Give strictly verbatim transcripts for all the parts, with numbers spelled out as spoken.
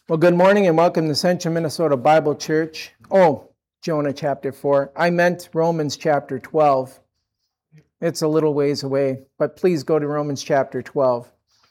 Well, good morning and welcome to Central Minnesota Bible Church. Oh, Jonah chapter four. I meant Romans chapter twelve. It's a little ways away, but please go to Romans chapter twelve.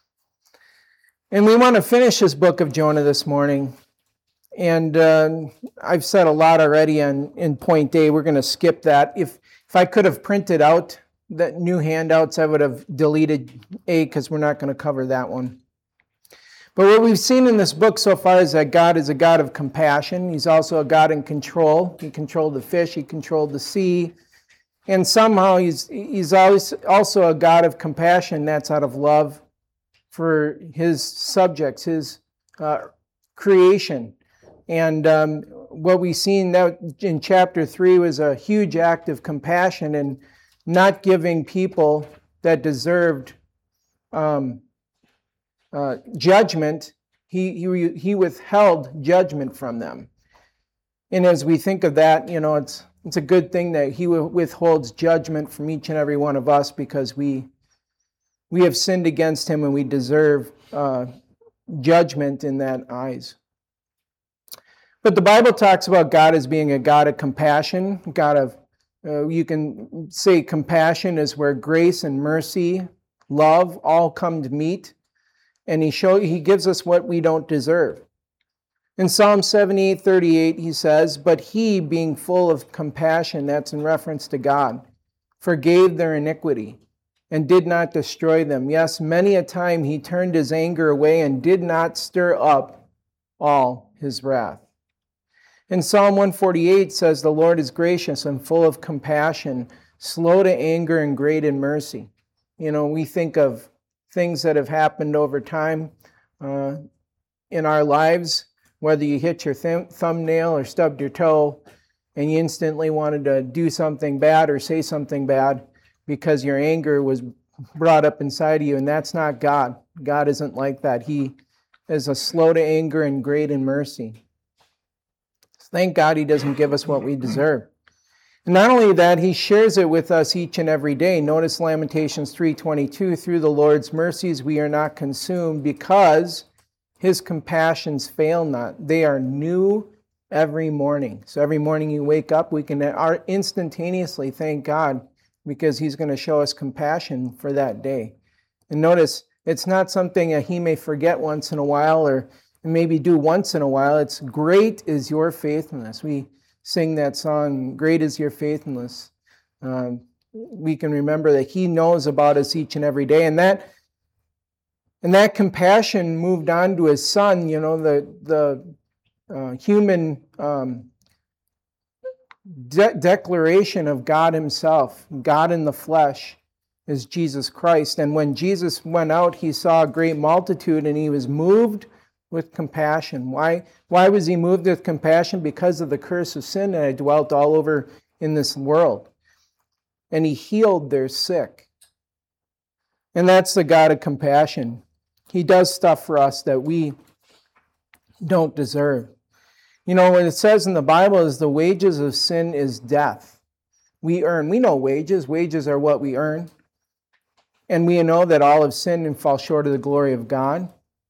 And we want to finish this book of Jonah this morning. And uh, I've said a lot already on, in point A. We're going to skip that. If, if I could have printed out the new handouts, I would have deleted A because we're not going to cover that one. But what we've seen in this book so far is that God is a God of compassion. He's also a God in control. He controlled the fish. He controlled the sea. And somehow he's, he's always also a God of compassion. That's out of love for his subjects, his uh, creation. And um, what we've seen now in chapter three was a huge act of compassion and not giving people that deserved um, Uh, judgment, he, he he withheld judgment from them. And as we think of that, you know, it's it's a good thing that he withholds judgment from each and every one of us because we we have sinned against him and we deserve uh, judgment in that eyes. But the Bible talks about God as being a God of compassion, God of, uh, you can say compassion is where grace and mercy, love all come to meet. And he show, he gives us what we don't deserve. In Psalm seventy-eight thirty-eight, he says, "But he, being full of compassion," that's in reference to God, "forgave their iniquity and did not destroy them. Yes, many a time he turned his anger away and did not stir up all his wrath." In Psalm one forty-eight says, "The Lord is gracious and full of compassion, slow to anger and great in mercy." You know, we think of things that have happened over time uh, in our lives, whether you hit your th- thumbnail or stubbed your toe and you instantly wanted to do something bad or say something bad because your anger was brought up inside of you, and that's not God. God isn't like that. He is a slow to anger and great in mercy. Thank God he doesn't give us what we deserve. And not only that, he shares it with us each and every day. Notice Lamentations three twenty-two, "Through the Lord's mercies we are not consumed because his compassions fail not. They are new every morning." So every morning you wake up, we can instantaneously thank God because he's going to show us compassion for that day. And notice, it's not something that he may forget once in a while or maybe do once in a while. It's great is your faithfulness. We sing that song, "Great is your faithfulness." Um, we can remember that he knows about us each and every day. And that and that compassion moved on to his son, you know, the, the uh, human um, de- declaration of God himself, God in the flesh, is Jesus Christ. And when Jesus went out, he saw a great multitude and he was moved with compassion. Why, why was he moved with compassion? Because of the curse of sin that had dwelt all over in this world. And he healed their sick. And that's the God of compassion. He does stuff for us that we don't deserve. You know, what it says in the Bible is the wages of sin is death. We earn. We know wages. Wages are what we earn. And we know that all have sinned and fall short of the glory of God.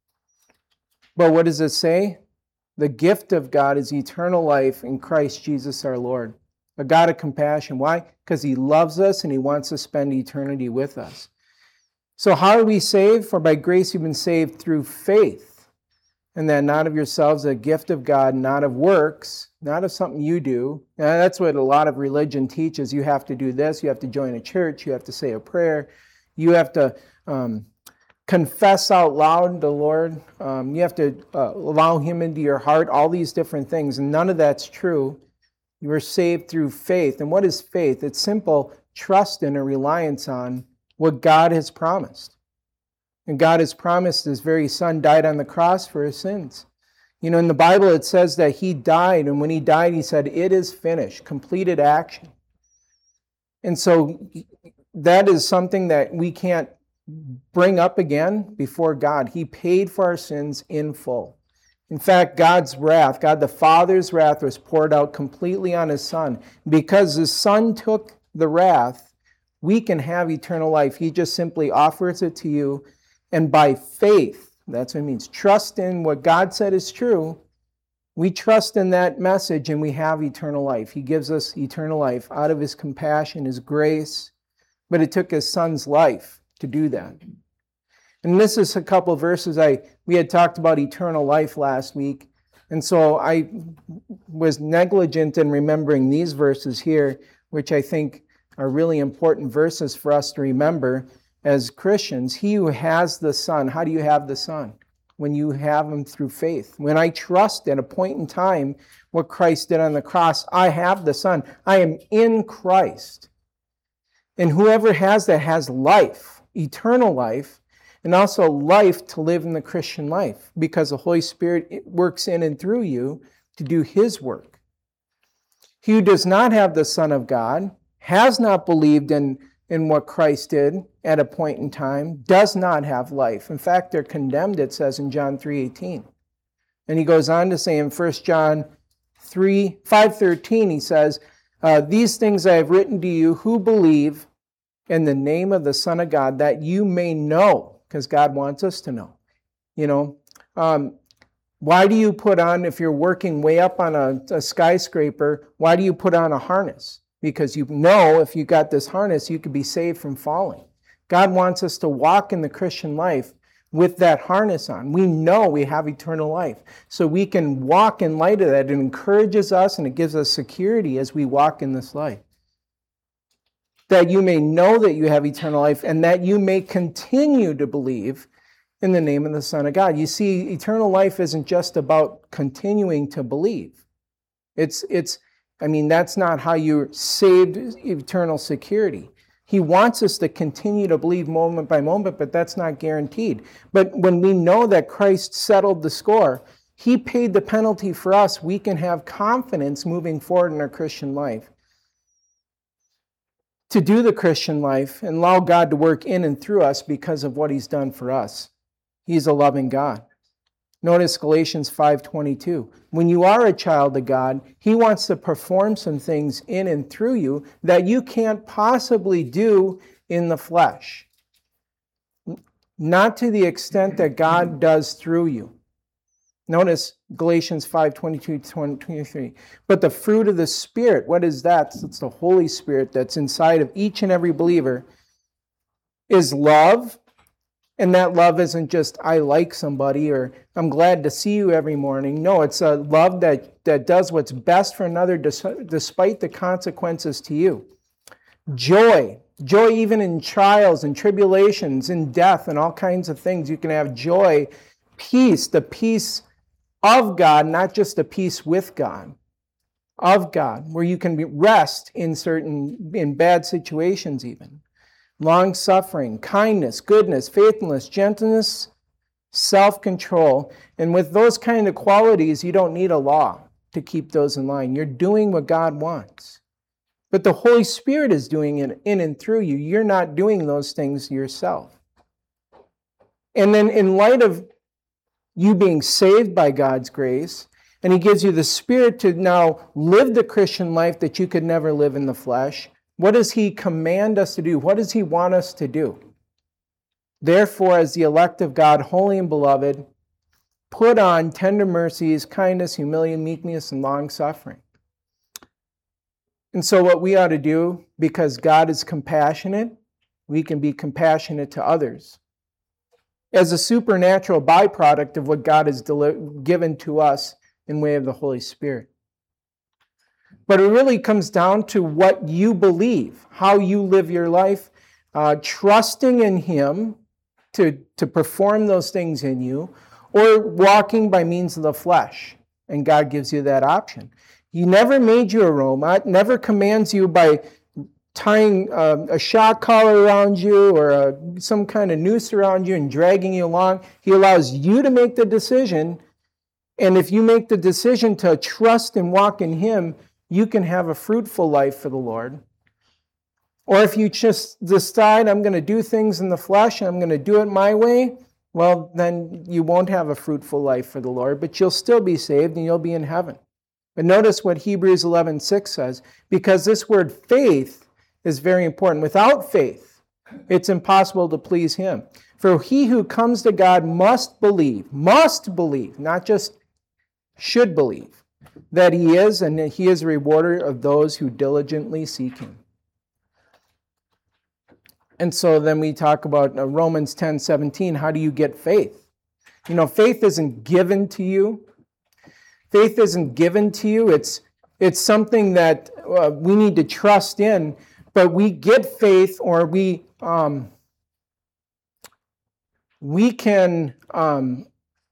But what does it say? The gift of God is eternal life in Christ Jesus our Lord. A God of compassion. Why? Because he loves us and he wants to spend eternity with us. So how are we saved? For by grace you've been saved through faith. And that not of yourselves, a gift of God, not of works, not of something you do. Now, that's what a lot of religion teaches. You have to do this. You have to join a church. You have to say a prayer. You have to Um, confess out loud the Lord. Um, you have to uh, allow him into your heart, all these different things. And none of that's true. You were saved through faith. And what is faith? It's simple trust and a reliance on what God has promised. And God has promised his very son died on the cross for his sins. You know, in the Bible it says that he died, and when he died he said, "It is finished," completed action. And so that is something that we can't bring up again before God. He paid for our sins in full. In fact, God's wrath, God the Father's wrath was poured out completely on his Son. Because his Son took the wrath, we can have eternal life. He just simply offers it to you, and by faith, That's what it means. Trust in what God said is true. We trust in that message and we have eternal life. He gives us eternal life out of his compassion, his grace. But it took his son's life to do that. And this is a couple of verses. I we had talked about eternal life last week. And so I was negligent in remembering these verses here, which I think are really important verses for us to remember as Christians. He who has the Son, how do you have the Son? When you have him through faith. When I trust at a point in time what Christ did on the cross, I have the Son. I am in Christ. And whoever has that has life, eternal life, and also life to live in the Christian life, because the Holy Spirit works in and through you to do his work. He who does not have the Son of God, has not believed in, in what Christ did at a point in time, does not have life. In fact, they're condemned, it says in John three eighteen. And he goes on to say in First John three, five thirteen, he says, uh, these things I have written to you who believe in the name of the Son of God, that you may know, because God wants us to know. You know, um, why do you put on, if you're working way up on a, a skyscraper, why do you put on a harness? Because you know if you got this harness, you could be saved from falling. God wants us to walk in the Christian life with that harness on. We know we have eternal life. So we can walk in light of that. It encourages us and it gives us security as we walk in this life. That you may know that you have eternal life and that you may continue to believe in the name of the Son of God. You see, eternal life isn't just about continuing to believe. It's, it's, I mean, that's not how you're saved eternal security. He wants us to continue to believe moment by moment, but that's not guaranteed. But when we know that Christ settled the score, he paid the penalty for us, we can have confidence moving forward in our Christian life. To do the Christian life and allow God to work in and through us because of what he's done for us. He's a loving God. Notice Galatians five twenty-two. When you are a child of God, he wants to perform some things in and through you that you can't possibly do in the flesh. Not to the extent that God does through you. Notice Galatians five twenty-two to twenty-three. But the fruit of the Spirit, what is that? It's the Holy Spirit that's inside of each and every believer, is love. And that love isn't just, I like somebody or I'm glad to see you every morning. No, it's a love that, that does what's best for another despite the consequences to you. Joy. Joy even in trials and tribulations, in death and all kinds of things. You can have joy. Peace, the peace of God, not just the peace with God. Of God, where you can be rest in certain, in bad situations even. Long-suffering, kindness, goodness, faithfulness, gentleness, self-control. And with those kind of qualities, you don't need a law to keep those in line. You're doing what God wants. But the Holy Spirit is doing it in and through you. You're not doing those things yourself. And then in light of you being saved by God's grace, and he gives you the Spirit to now live the Christian life that you could never live in the flesh, what does he command us to do? What does he want us to do? Therefore, as the elect of God, holy and beloved, put on tender mercies, kindness, humility, meekness, and long-suffering. And so what we ought to do, because God is compassionate, we can be compassionate to others. As a supernatural byproduct of what God has deli- given to us in way of the Holy Spirit. But it really comes down to what you believe, how you live your life, uh, trusting in him to, to perform those things in you, or walking by means of the flesh. And God gives you that option. He never made you a robot, never commands you by tying uh, a shock collar around you or a, some kind of noose around you and dragging you along. He allows you to make the decision. And if you make the decision to trust and walk in him, you can have a fruitful life for the Lord. Or if you just decide, I'm going to do things in the flesh and I'm going to do it my way, well, then you won't have a fruitful life for the Lord, but you'll still be saved and you'll be in heaven. But notice what Hebrews eleven six says, because this word faith is very important. Without faith, It's impossible to please him. For he who comes to God must believe, must believe, not just should believe, that he is, and that he is a rewarder of those who diligently seek him. And so then we talk about uh, Romans ten seventeen. How do you get faith? You know, faith isn't given to you. Faith isn't given to you. It's, it's something that uh, we need to trust in. But we get faith, or we um, we can um,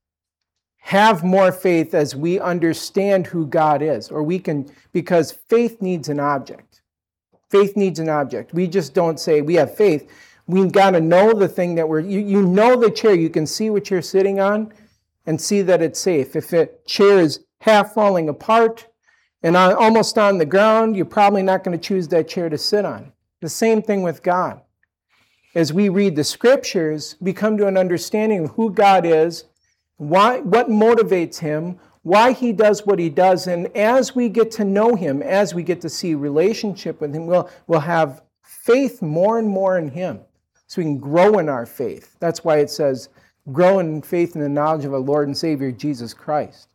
have more faith as we understand who God is, or we can, because faith needs an object. Faith needs an object. We just don't say we have faith. We've got to know the thing that we're, you, you know the chair, you can see what you're sitting on and see that it's safe. If the chair is half falling apart and on, almost on the ground, you're probably not going to choose that chair to sit on. The same thing with God. As we read the scriptures, we come to an understanding of who God is, why, what motivates him, why he does what he does, and as we get to know him, as we get to see relationship with him, we'll, we'll have faith more and more in him, so we can grow in our faith. That's why it says, grow in faith and the knowledge of our Lord and Savior, Jesus Christ.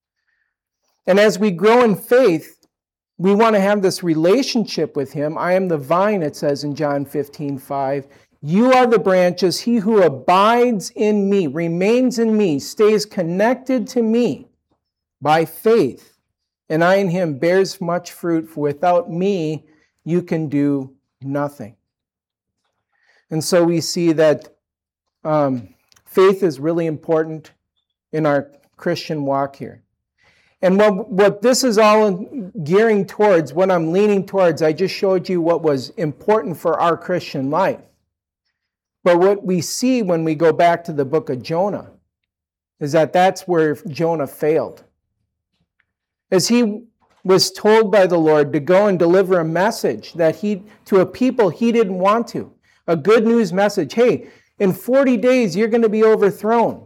And as we grow in faith, we want to have this relationship with him. I am the vine, it says in John fifteen five. You are the branches. He who abides in me, remains in me, stays connected to me by faith, and I in him bears much fruit, for without me you can do nothing. And so we see that um, faith is really important in our Christian walk here. And what, what this is all gearing towards, what I'm leaning towards, I just showed you what was important for our Christian life. But what we see when we go back to the book of Jonah is that that's where Jonah failed. As he was told by the Lord to go and deliver a message that he to a people he didn't want to, a good news message. Hey, in forty days you're going to be overthrown.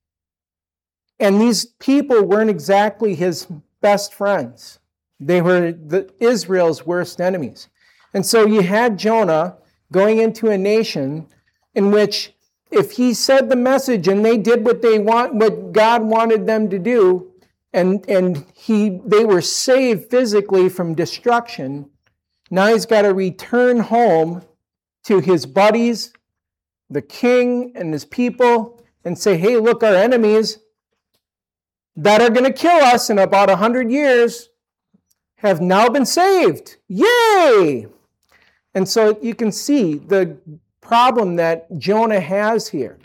And these people weren't exactly his best friends. They were the, Israel's worst enemies. And so you had Jonah going into a nation in which if he said the message and they did what they want, what God wanted them to do, and, and he they were saved physically from destruction, now he's got to return home to his buddies, the king and his people, and say, hey, look, our enemies that are going to kill us in about a hundred years have now been saved. Yay! And so you can see the problem that Jonah has here.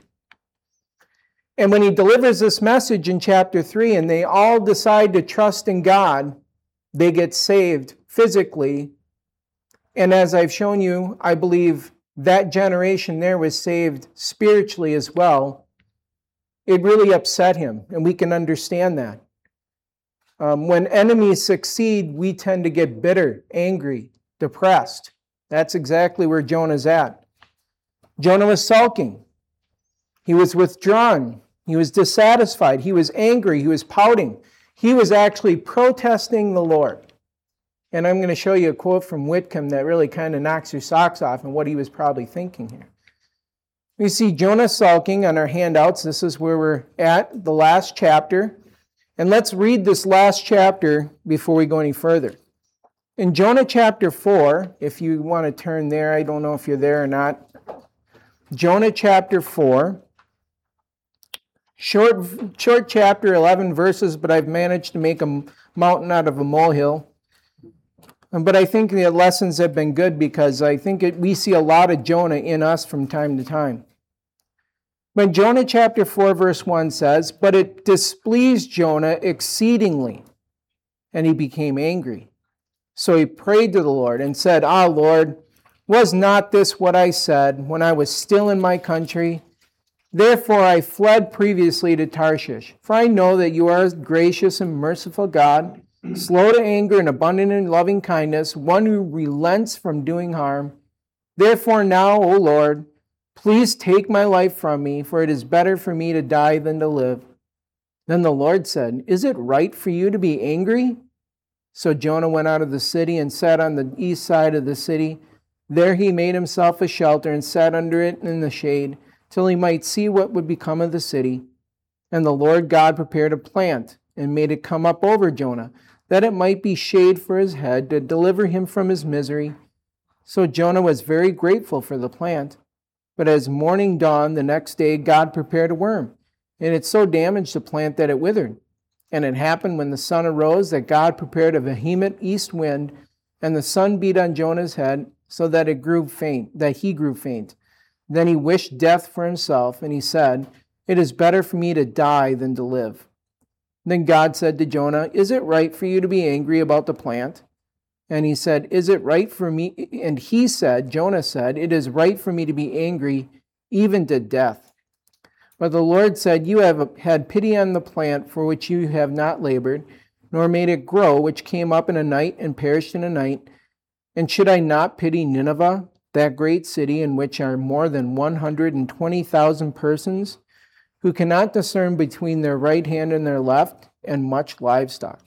And when he delivers this message in chapter three, and they all decide to trust in God, they get saved physically. And as I've shown you, I believe that generation there was saved spiritually as well. It really upset him, and we can understand that. Um, when enemies succeed, we tend to get bitter, angry, depressed. That's exactly where Jonah's at. Jonah was sulking. He was withdrawn. He was dissatisfied. He was angry. He was pouting. He was actually protesting the Lord. And I'm going to show you a quote from Whitcomb that really kind of knocks your socks off and what he was probably thinking here. We see Jonah sulking on our handouts. This is where we're at, the last chapter. And let's read this last chapter before we go any further. In Jonah chapter four, if you want to turn there, I don't know if you're there or not. Jonah chapter four. Short, short chapter, eleven verses, but I've managed to make a mountain out of a molehill. But I think the lessons have been good because I think it, we see a lot of Jonah in us from time to time. But Jonah chapter four verse one says, but it displeased Jonah exceedingly, and he became angry. So he prayed to the Lord and said, Ah, Lord, was not this what I said when I was still in my country? Therefore I fled previously to Tarshish, for I know that you are a gracious and merciful God, slow to anger and abundant in loving kindness, one who relents from doing harm. Therefore now, O Lord, please take my life from me, for it is better for me to die than to live. Then the Lord said, Is it right for you to be angry? So Jonah went out of the city and sat on the east side of the city. There he made himself a shelter and sat under it in the shade, till he might see what would become of the city. And the Lord God prepared a plant, and made it come up over Jonah, that it might be shade for his head, to deliver him from his misery. So Jonah was very grateful for the plant. But as morning dawned the next day, God prepared a worm, and it so damaged the plant that it withered. And it happened when the sun arose that God prepared a vehement east wind, and the sun beat on Jonah's head, so that it grew faint, that he grew faint. Then he wished death for himself, and he said, "It is better for me to die than to live." Then God said to Jonah, "Is it right for you to be angry about the plant?" And he said, "Is it right for me?" And he said, Jonah said, "It is right for me to be angry, even to death." But the Lord said, "You have had pity on the plant for which you have not labored, nor made it grow, which came up in a night and perished in a night. And should I not pity Nineveh, that great city in which are more than one hundred twenty thousand persons, who cannot discern between their right hand and their left, and much livestock?"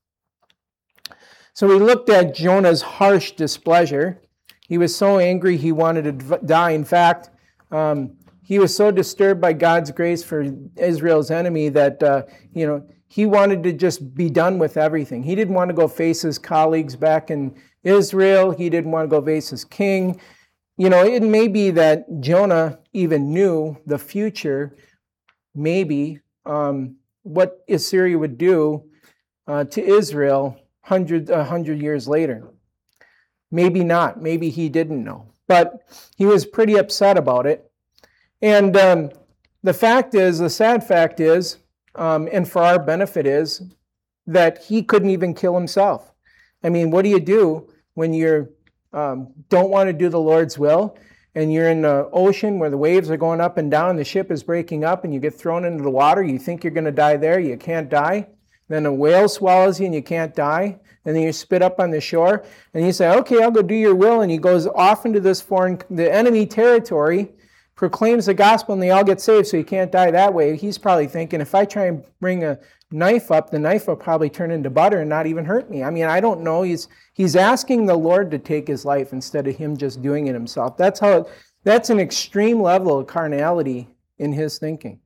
So we looked at Jonah's harsh displeasure. He was so angry he wanted to die. In fact, um, he was so disturbed by God's grace for Israel's enemy that uh, you know he wanted to just be done with everything. He didn't want to go face his colleagues back in Israel. He didn't want to go face his king. You know, it may be that Jonah even knew the future, maybe, um, what Assyria would do uh, to Israel hundred, a hundred years later. Maybe not. Maybe he didn't know. But he was pretty upset about it. And um, the fact is, the sad fact is, um, and for our benefit is, that he couldn't even kill himself. I mean, what do you do when you um, don't want to do the Lord's will, and you're in the ocean where the waves are going up and down, the ship is breaking up, and you get thrown into the water? You think you're going to die there. You can't die. Then a whale swallows you and you can't die. And then you spit up on the shore, and you say, "Okay, I'll go do your will." And he goes off into this foreign, the enemy territory, proclaims the gospel, and they all get saved, so he can't die that way. He's probably thinking, if I try and bring a knife up, the knife will probably turn into butter and not even hurt me. I mean, I don't know. He's he's asking the Lord to take his life instead of him just doing it himself. That's how. That's an extreme level of carnality in his thinking.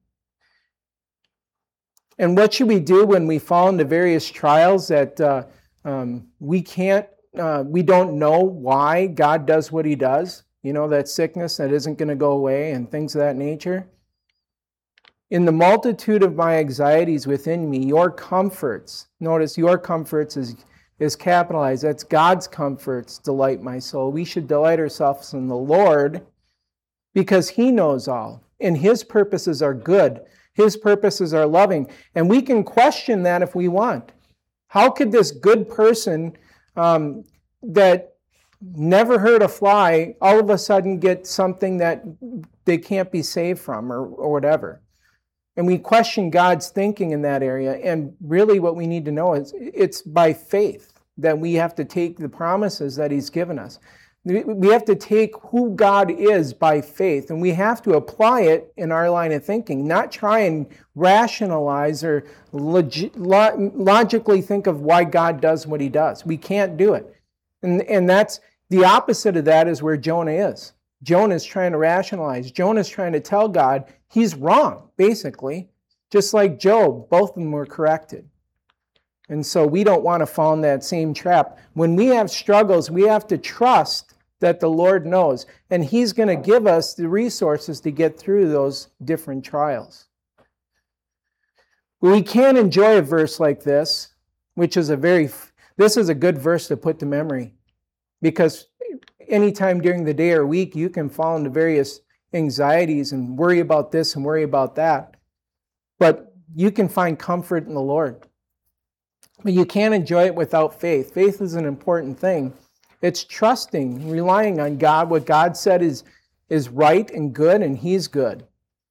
And what should we do when we fall into various trials that uh, um, we can't, uh, we don't know why God does what he does? You know, that sickness that isn't going to go away and things of that nature. "In the multitude of my anxieties within me, your comforts," notice your comforts is, is capitalized. That's God's comforts, "delight my soul." We should delight ourselves in the Lord because he knows all. And his purposes are good. His purposes are loving. And we can question that if we want. How could this good person um, that never hurt a fly all of a sudden get something that they can't be saved from, or, or whatever? And we question God's thinking in that area. And really what we need to know is it's by faith that we have to take the promises that he's given us. We have to take who God is by faith, and we have to apply it in our line of thinking, not try and rationalize or log- logically think of why God does what he does. We can't do it. And, and that's the opposite of that is where Jonah is. Jonah is trying to rationalize. Jonah is trying to tell God he's wrong, basically. Just like Job, both of them were corrected. And so we don't want to fall in that same trap. When we have struggles, we have to trust that the Lord knows, and he's going to give us the resources to get through those different trials. We can enjoy a verse like this, which is a very, this is a good verse to put to memory, because anytime during the day or week, you can fall into various anxieties and worry about this and worry about that. But you can find comfort in the Lord. But you can't enjoy it without faith. Faith is an important thing. It's trusting, relying on God. What God said is, is right and good, and he's good.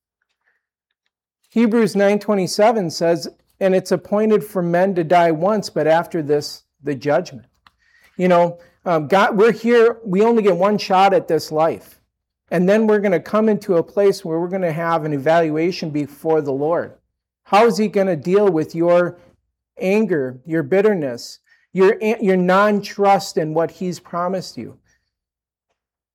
Hebrews nine twenty-seven says, "And it's appointed for men to die once, but after this, the judgment." You know, um, God, we're here, we only get one shot at this life. And then we're going to come into a place where we're going to have an evaluation before the Lord. How is he going to deal with your anger, your bitterness, your, your non-trust in what he's promised you?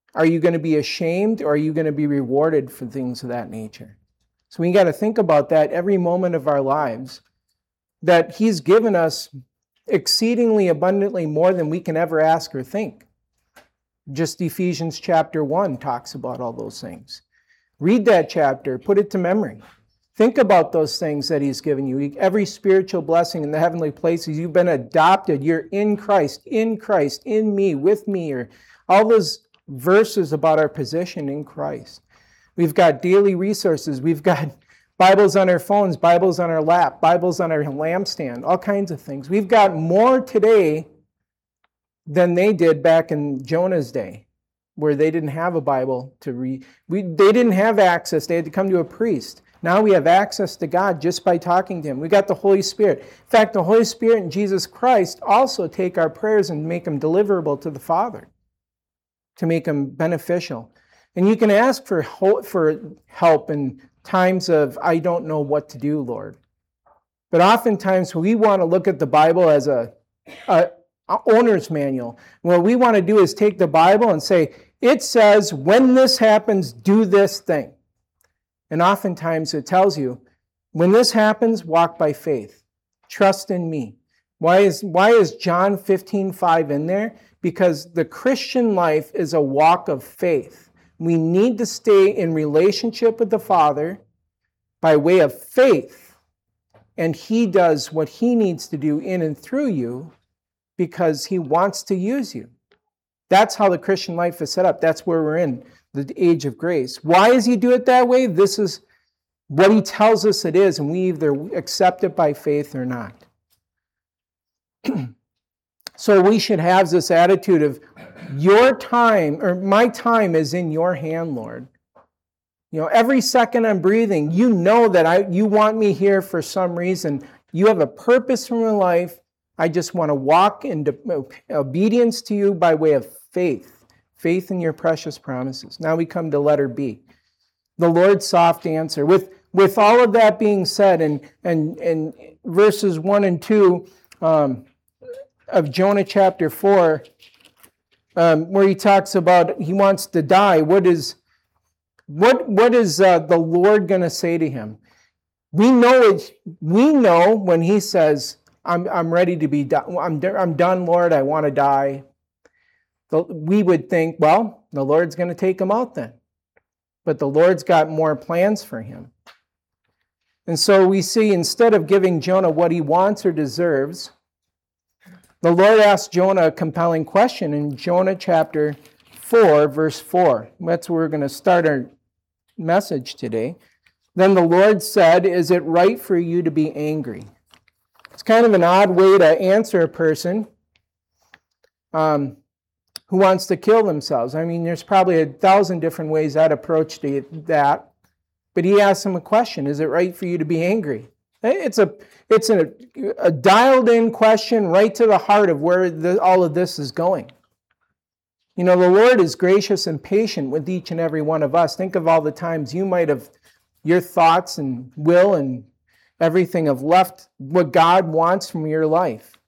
Are you going to be ashamed, or are you going to be rewarded for things of that nature? So we got to think about that every moment of our lives, that He's given us exceedingly abundantly more than we can ever ask or think. Just Ephesians chapter one talks about all those things. Read that chapter, put it to memory. Think about those things that He's given you. Every spiritual blessing in the heavenly places, you've been adopted. You're in Christ, in Christ, in me, with me. Or all those verses about our position in Christ. We've got daily resources. We've got Bibles on our phones, Bibles on our lap, Bibles on our lampstand, all kinds of things. We've got more today than they did back in Jonah's day, where they didn't have a Bible to read. We, they didn't have access. They had to come to a priest. Now we have access to God just by talking to Him. We got the Holy Spirit. In fact, the Holy Spirit and Jesus Christ also take our prayers and make them deliverable to the Father, to make them beneficial. And you can ask for for help in times of, I don't know what to do, Lord. But oftentimes we want to look at the Bible as a, a, a owner's manual. What we want to do is take the Bible and say, it says, when this happens, do this thing. And oftentimes it tells you, when this happens, walk by faith. Trust in me. Why is, why is John fifteen five in there? Because the Christian life is a walk of faith. We need to stay in relationship with the Father by way of faith. And He does what He needs to do in and through you because He wants to use you. That's how the Christian life is set up. That's where we're in the age of grace. Why does He do it that way? This is what He tells us it is, and we either accept it by faith or not. So we should have this attitude of, your time, or my time is in your hand, Lord. You know, every second I'm breathing, you know that I, you want me here for some reason. You have a purpose for my life. I just want to walk in obedience to you by way of faith. Faith in your precious promises. Now we come to letter B. The Lord's soft answer. With, with all of that being said, and, and, and verses one and two um, of Jonah chapter four, Um, where he talks about he wants to die. What is what what is uh, the Lord going to say to him? We know it. We know when He says, "I'm I'm ready to be done. I'm I'm done, Lord. I want to die." We would think, well, the Lord's going to take him out then, but the Lord's got more plans for him. And so we see, instead of giving Jonah what he wants or deserves, the Lord asked Jonah a compelling question in Jonah chapter four, verse four. That's where we're going to start our message today. Then the Lord said, "Is it right for you to be angry?" It's kind of an odd way to answer a person um, who wants to kill themselves. I mean, there's probably a thousand different ways I'd approach that. But he asked him a question: "Is it right for you to be angry?" It's a it's a, a dialed-in question right to the heart of where the, all of this is going. You know, the Lord is gracious and patient with each and every one of us. Think of all the times you might have, your thoughts and will and everything have left what God wants from your life.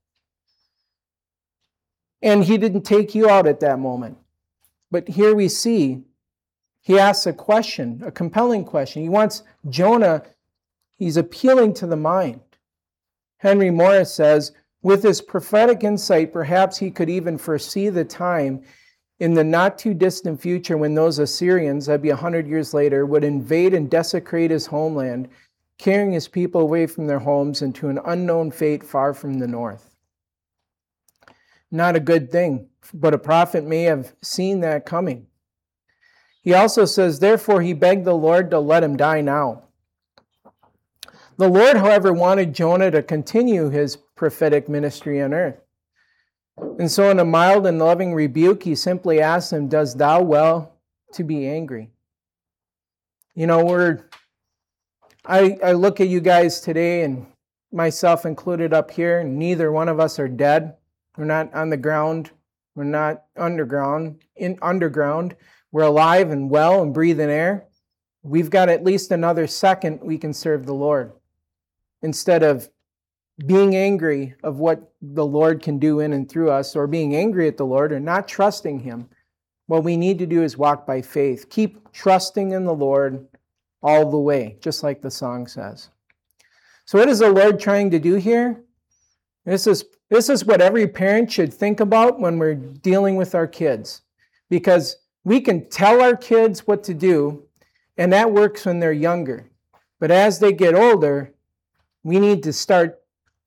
And He didn't take you out at that moment. But here we see, He asks a question, a compelling question. He wants Jonah, he's appealing to the mind. Henry Morris says, with his prophetic insight, perhaps he could even foresee the time in the not-too-distant future when those Assyrians, that'd be a hundred years later, would invade and desecrate his homeland, carrying his people away from their homes into an unknown fate far from the north. Not a good thing, but a prophet may have seen that coming. He also says, therefore he begged the Lord to let him die now. The Lord, however, wanted Jonah to continue his prophetic ministry on earth. And so in a mild and loving rebuke, he simply asked him, does thou well to be angry? You know, we're, I, I look at you guys today, and myself included up here, and neither one of us are dead. We're not on the ground. We're not underground, in underground. We're alive and well and breathing air. We've got at least another second we can serve the Lord. Instead of being angry of what the Lord can do in and through us, or being angry at the Lord, or not trusting Him, What we need to do is walk by faith. Keep trusting in the Lord all the way, just like the song says. So what is the Lord trying to do here? This is, this is what every parent should think about when we're dealing with our kids. Because we can tell our kids what to do, and that works when they're younger. But as they get older, we need to start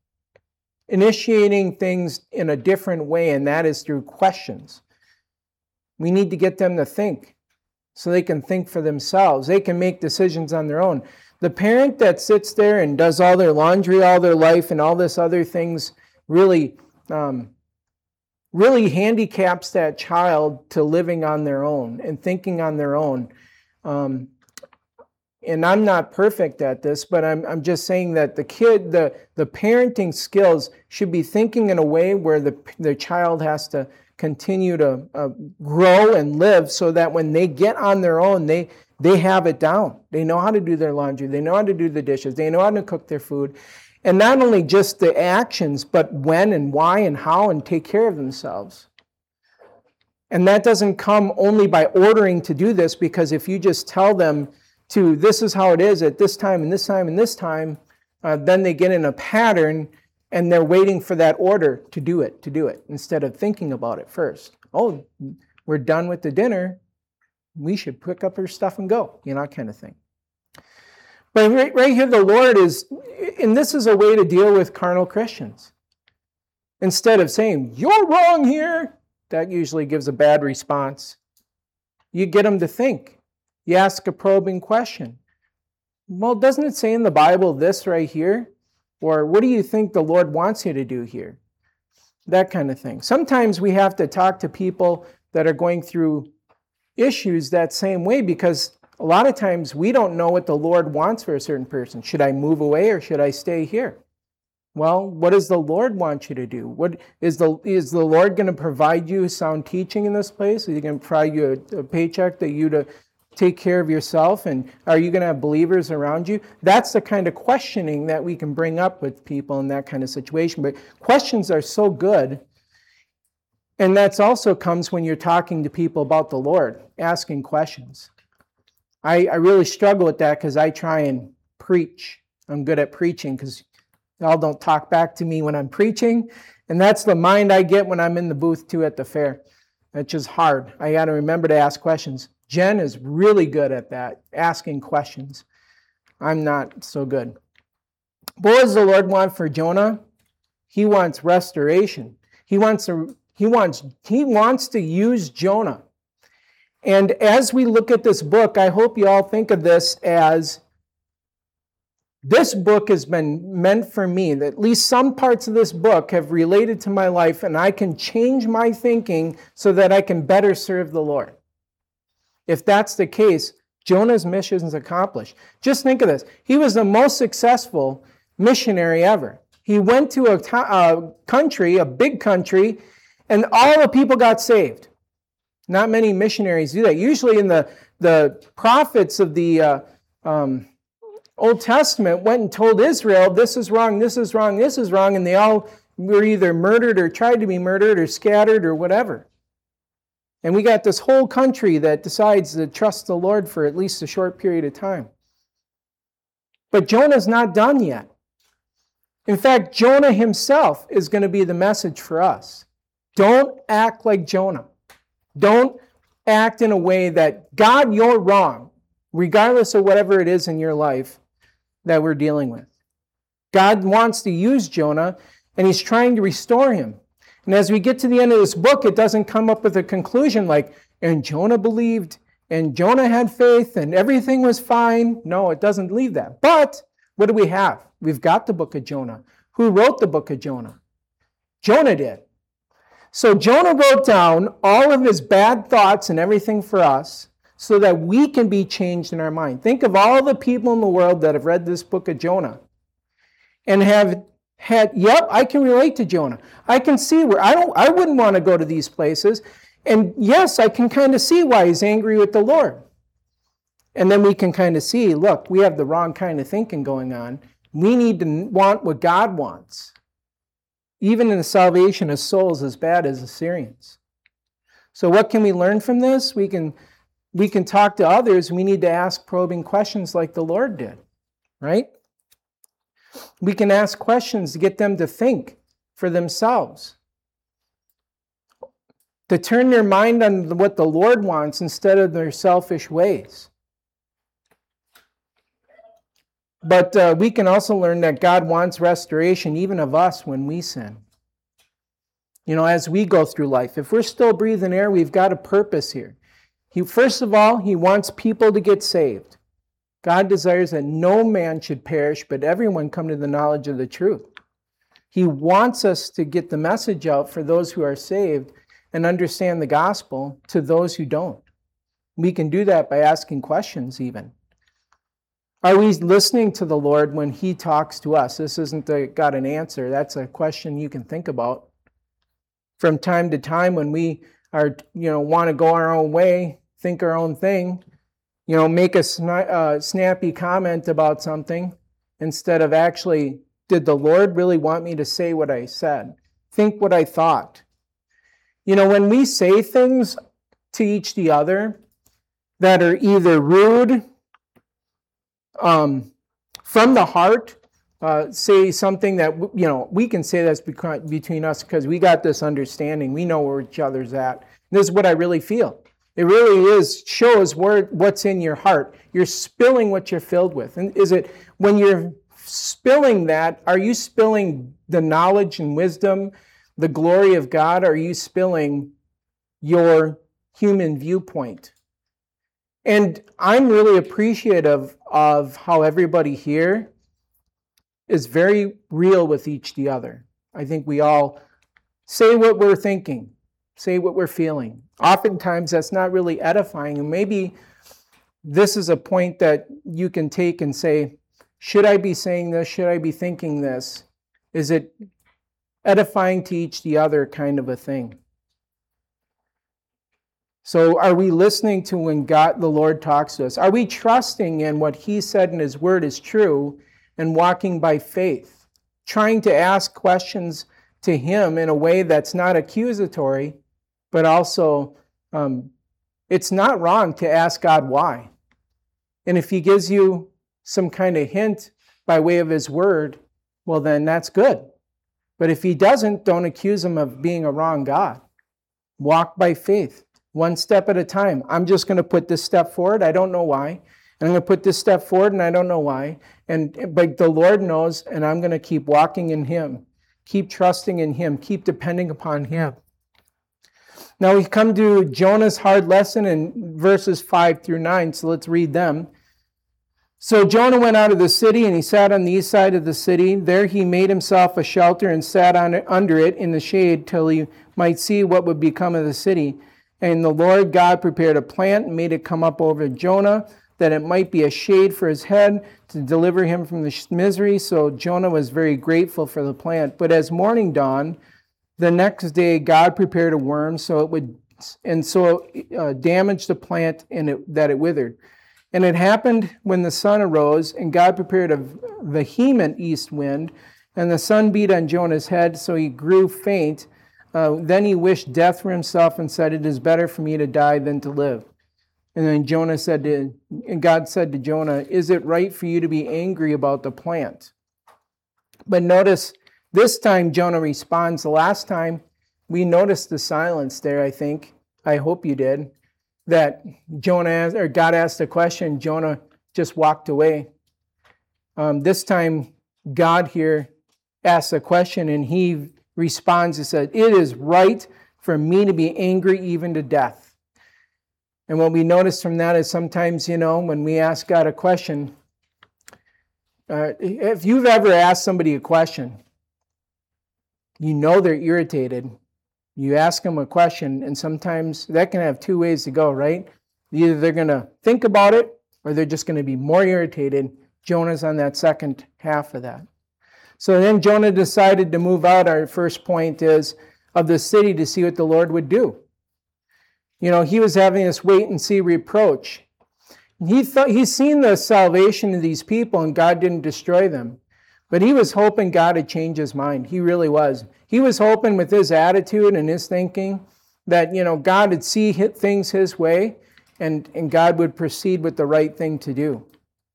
initiating things in a different way, and that is through questions. We need to get them to think so they can think for themselves. They can make decisions on their own. The parent that sits there and does all their laundry all their life and all this other things really, um, really handicaps that child to living on their own and thinking on their own. Um, and I'm not perfect at this, but I'm I'm just saying that the kid, the the parenting skills should be thinking in a way where the the child has to continue to uh, grow and live, so that when they get on their own, they they have it down. They know how to do their laundry. They know how to do the dishes. They know how to cook their food. And not only just the actions, but when and why and how, and take care of themselves. And that doesn't come only by ordering to do this, because if you just tell them to, this is how it is at this time and this time and this time, uh, then they get in a pattern and they're waiting for that order to do it, to do it, instead of thinking about it first. Oh, we're done with the dinner. We should pick up our stuff and go, you know, that kind of thing. But right, right here, the Lord is, and this is a way to deal with carnal Christians. Instead of saying, you're wrong here, that usually gives a bad response. You get them to think. You ask a probing question. Well, doesn't it say in the Bible this right here? Or what do you think the Lord wants you to do here? That kind of thing. Sometimes we have to talk to people that are going through issues that same way, because a lot of times we don't know what the Lord wants for a certain person. Should I move away or should I stay here? Well, what does the Lord want you to do? What is the is the Lord going to provide you sound teaching in this place? Is He going to provide you a, a paycheck that you to take care of yourself? And are you going to have believers around you? That's the kind of questioning that we can bring up with people in that kind of situation. But questions are so good. And that's also comes when you're talking to people about the Lord, asking questions. I, I really struggle with that because I try and preach. I'm good at preaching because y'all don't talk back to me when I'm preaching. And that's the mind I get when I'm in the booth too at the fair. It's just hard. I got to remember to ask questions. Jen is really good at that, asking questions. I'm not so good. But what does the Lord want for Jonah? He wants restoration. He wants to, he wants, he wants to use Jonah. And as we look at this book, I hope you all think of this as, this book has been meant for me. That at least some parts of this book have related to my life, and I can change my thinking so that I can better serve the Lord. If that's the case, Jonah's mission is accomplished. Just think of this. He was the most successful missionary ever. He went to a, a country, a big country, and all the people got saved. Not many missionaries do that. Usually in the, the prophets of the uh, um, Old Testament went and told Israel, this is wrong, this is wrong, this is wrong, and they all were either murdered or tried to be murdered or scattered or whatever. And we got this whole country that decides to trust the Lord for at least a short period of time. But Jonah's not done yet. In fact, Jonah himself is going to be the message for us. Don't act like Jonah. Don't act in a way that, God, you're wrong, regardless of whatever it is in your life that we're dealing with. God wants to use Jonah, and He's trying to restore him. And as we get to the end of this book, it doesn't come up with a conclusion like, and Jonah believed, and Jonah had faith, and everything was fine. No, it doesn't leave that. But what do we have? We've got the book of Jonah. Who wrote the book of Jonah? Jonah did. So Jonah wrote down all of his bad thoughts and everything for us so that we can be changed in our mind. Think of all the people in the world that have read this book of Jonah and have had, yep, I can relate to Jonah. I can see where I don't I wouldn't want to go to these places. And yes, I can kind of see why he's angry with the Lord. And then we can kind of see, look, we have the wrong kind of thinking going on. We need to want what God wants. Even in the salvation of souls as bad as Assyrians. So what can we learn from this? We can we can talk to others. We need to ask probing questions like the Lord did, right? We can ask questions to get them to think for themselves, to turn their mind on what the Lord wants instead of their selfish ways. But uh, we can also learn that God wants restoration even of us when we sin. You know, as we go through life, if we're still breathing air, we've got a purpose here. He, first of all, He wants people to get saved. God desires that no man should perish, but everyone come to the knowledge of the truth. He wants us to get the message out for those who are saved and understand the gospel to those who don't. We can do that by asking questions even. Are we listening to the Lord when He talks to us? This isn't a, got an answer. That's a question you can think about. From time to time when we are, you know, want to go our own way, think our own thing, you know, make a sni- uh, snappy comment about something instead of actually, did the Lord really want me to say what I said? Think what I thought. You know, when we say things to each the other that are either rude, um, from the heart, uh, say something that, you know, we can say that's between us because we got this understanding. We know where each other's at. This is what I really feel. It really is, shows where, what's in your heart. You're spilling what you're filled with. And is it, when you're spilling that, are you spilling the knowledge and wisdom, the glory of God? Or are you spilling your human viewpoint? And I'm really appreciative of how everybody here is very real with each the other. I think we all say what we're thinking, say what we're feeling. Oftentimes that's not really edifying, and maybe this is a point that you can take and say, should I be saying this? Should I be thinking this? Is it edifying to each the other kind of a thing? So are we listening to when God, the Lord, talks to us? Are we trusting in what He said in His Word is true and walking by faith? Trying to ask questions to Him in a way that's not accusatory, but also um, it's not wrong to ask God why. And if He gives you some kind of hint by way of His Word, well then that's good. But if He doesn't, don't accuse Him of being a wrong God. Walk by faith. One step at a time. I'm just going to put this step forward. I don't know why. And I'm going to put this step forward and I don't know why. And but the Lord knows, and I'm going to keep walking in Him. Keep trusting in Him. Keep depending upon Him. Now we come to Jonah's hard lesson in verses five through nine. So let's read them. So Jonah went out of the city and he sat on the east side of the city. There he made himself a shelter and sat on it, under it in the shade till he might see what would become of the city. And the Lord God prepared a plant and made it come up over Jonah, that it might be a shade for his head to deliver him from the misery. So Jonah was very grateful for the plant. But as morning dawned, the next day God prepared a worm, so it would, and so it uh, damaged the plant and it, that it withered. And it happened when the sun arose, and God prepared a vehement east wind, and the sun beat on Jonah's head, so he grew faint. Uh, then he wished death for himself and said, "It is better for me to die than to live." And then Jonah said to, and God said to Jonah, "Is it right for you to be angry about the plant?" But notice, this time Jonah responds. The last time we noticed the silence there, I think. I hope you did. That Jonah asked, or God asked a question, Jonah just walked away. Um, this time, God here asks a question, and he responds and said, "It is right for me to be angry even to death." And what we notice from that is sometimes, you know, when we ask God a question, uh, if you've ever asked somebody a question, you know they're irritated. You ask them a question, and sometimes that can have two ways to go, right? Either they're going to think about it, or they're just going to be more irritated. Jonah's on that second half of that. So then Jonah decided to move out. Our first point is of the city to see what the Lord would do. You know, he was having this wait and see reproach. He thought he's seen the salvation of these people, and God didn't destroy them. But he was hoping God had changed his mind. He really was. He was hoping with his attitude and his thinking that, you know, God would see things his way, and, and God would proceed with the right thing to do.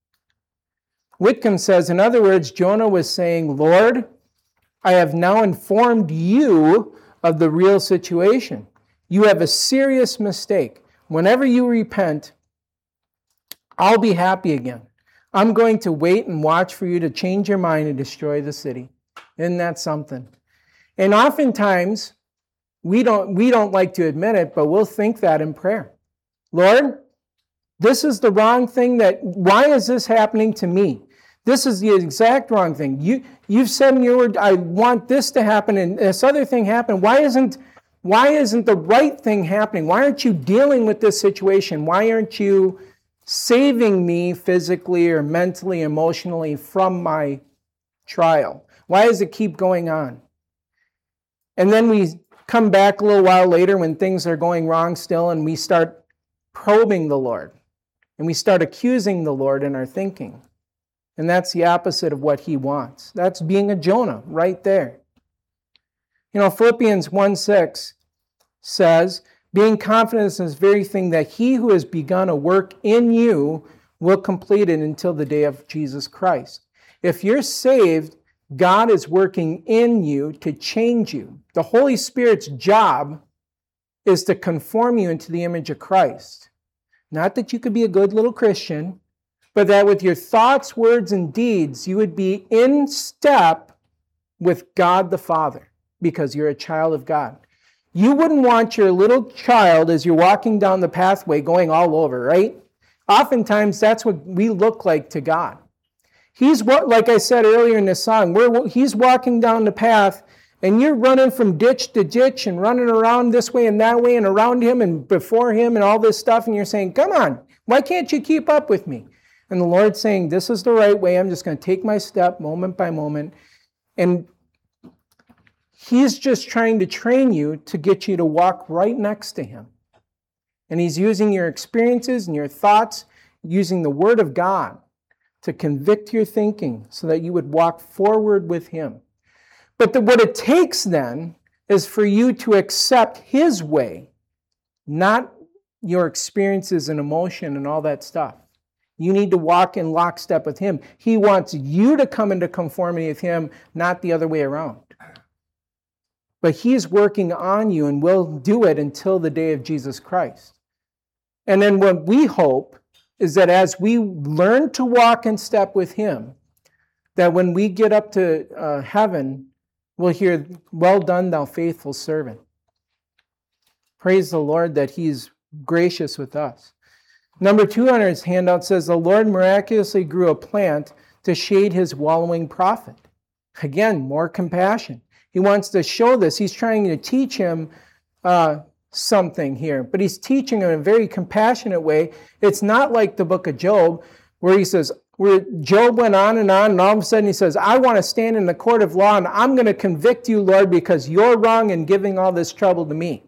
Whitcomb says, in other words, Jonah was saying, Lord, I have now informed you of the real situation. You have a serious mistake. Whenever you repent, I'll be happy again. I'm going to wait and watch for you to change your mind and destroy the city. Isn't that something? And oftentimes, we don't, we don't like to admit it, but we'll think that in prayer. Lord, this is the wrong thing that, why is this happening to me? This is the exact wrong thing. You, you've said in your word, I want this to happen and this other thing happen. Why isn't, why isn't the right thing happening? Why aren't you dealing with this situation? Why aren't you saving me physically or mentally, emotionally from my trial? Why does it keep going on? And then we come back a little while later when things are going wrong still, and we start probing the Lord. And we start accusing the Lord in our thinking. And that's the opposite of what he wants. That's being a Jonah right there. You know, Philippians one six says, being confident in this very thing, that he who has begun a work in you will complete it until the day of Jesus Christ. If you're saved, God is working in you to change you. The Holy Spirit's job is to conform you into the image of Christ. Not that you could be a good little Christian, but that with your thoughts, words, and deeds, you would be in step with God the Father, because you're a child of God. You wouldn't want your little child, as you're walking down the pathway, going all over, right? Oftentimes, that's what we look like to God. He's what, like I said earlier in this song, we're, he's walking down the path, and you're running from ditch to ditch and running around this way and that way and around him and before him and all this stuff, and you're saying, come on, why can't you keep up with me? And the Lord's saying, this is the right way. I'm just going to take my step moment by moment. And he's just trying to train you to get you to walk right next to him. And he's using your experiences and your thoughts, using the Word of God to convict your thinking so that you would walk forward with him. But the, what it takes then is for you to accept his way, not your experiences and emotion and all that stuff. You need to walk in lockstep with him. He wants you to come into conformity with him, not the other way around. But he's working on you and will do it until the day of Jesus Christ. And then what we hope is that as we learn to walk in step with him, that when we get up to uh, heaven, we'll hear, well done, thou faithful servant. Praise the Lord that he's gracious with us. Number two on his handout says, the Lord miraculously grew a plant to shade his wallowing prophet. Again, more compassion. He wants to show this. He's trying to teach him uh, something here, but he's teaching in a very compassionate way. It's not like the book of Job, where he says, where Job went on and on, and all of a sudden he says, I want to stand in the court of law, and I'm going to convict you, Lord, because you're wrong in giving all this trouble to me.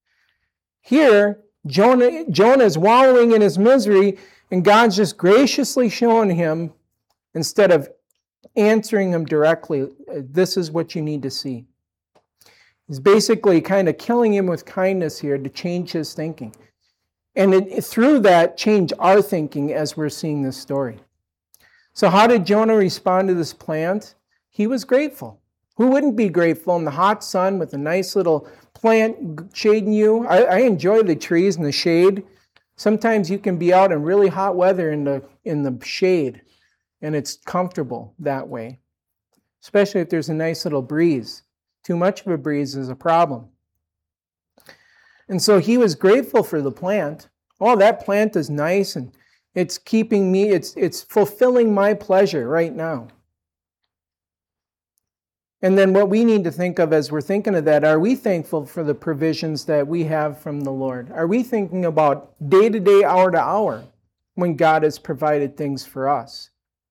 Here, Jonah, Jonah is wallowing in his misery, and God's just graciously showing him, instead of answering him directly, this is what you need to see. He's basically kind of killing him with kindness here to change his thinking. And it, through that, change our thinking as we're seeing this story. So how did Jonah respond to this plant? He was grateful. Who wouldn't be grateful in the hot sun with a nice little plant shading you? I, I enjoy the trees and the shade. Sometimes you can be out in really hot weather in the, in the shade, and it's comfortable that way, especially if there's a nice little breeze. Too much of a breeze is a problem. And so he was grateful for the plant. Oh, that plant is nice, and it's keeping me, it's, it's fulfilling my pleasure right now. And then what we need to think of as we're thinking of that, are we thankful for the provisions that we have from the Lord? Are we thinking about day to day, hour to hour, when God has provided things for us?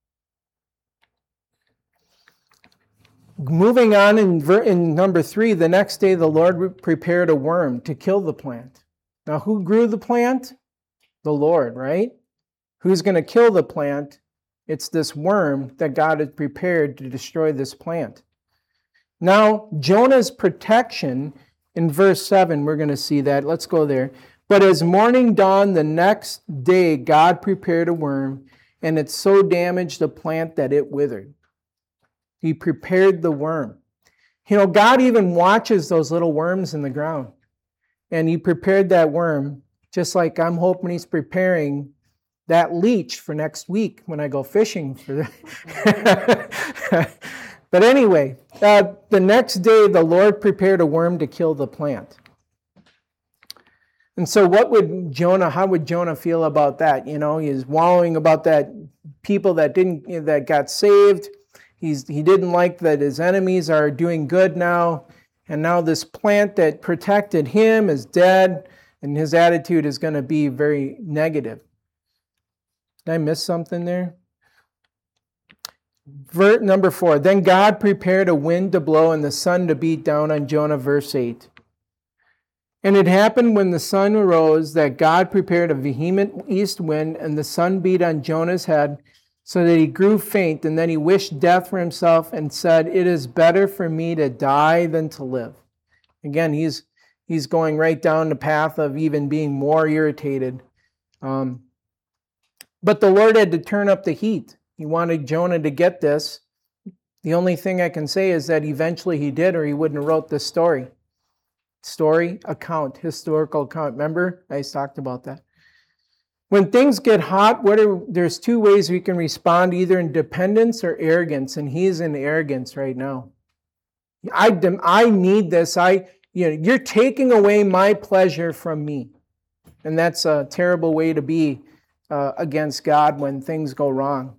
Moving on in, ver- in number three, the next day the Lord prepared a worm to kill the plant. Now, who grew the plant? The Lord, right? Who's going to kill the plant? It's this worm that God had prepared to destroy this plant. Now, Jonah's protection In verse seven, we're going to see that. Let's go there. But as morning dawned the next day, God prepared a worm, and it so damaged the plant that it withered. He prepared the worm. You know, God even watches those little worms in the ground. And He prepared that worm, just like I'm hoping He's preparing that leech for next week when I go fishing. For But anyway, uh, the next day the Lord prepared a worm to kill the plant. And so what would Jonah, how would Jonah feel about that? You know, he's wallowing about that people that didn't, that got saved. He's, he didn't like that his enemies are doing good now. And now this plant that protected him is dead. And his attitude is going to be very negative. Did I miss something there? Verse number four. Then God prepared a wind to blow and the sun to beat down on Jonah, verse eight. And it happened when the sun arose that God prepared a vehement east wind, and the sun beat on Jonah's head, so that he grew faint, and then he wished death for himself and said, "It is better for me to die than to live." Again, he's he's going right down the path of even being more irritated. Um, but the Lord had to turn up the heat. He wanted Jonah to get this. The only thing I can say is that eventually he did, or he wouldn't have wrote this story. Story, account, historical account. Remember, I talked about that. When things get hot, what are, there's two ways we can respond, either in dependence or arrogance, and he's in arrogance right now. I, I need this. I, you know, you're taking away my pleasure from me. And that's a terrible way to be uh, against God when things go wrong.